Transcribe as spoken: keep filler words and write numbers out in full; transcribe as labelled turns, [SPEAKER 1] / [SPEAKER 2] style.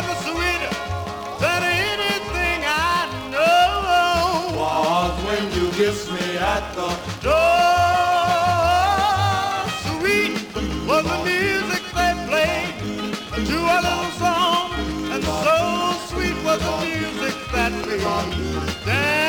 [SPEAKER 1] was sweeter than anything I know.
[SPEAKER 2] Was when you kissed me at the
[SPEAKER 1] door. Sweet was the music they played to a little song, and so sweet was the music that played.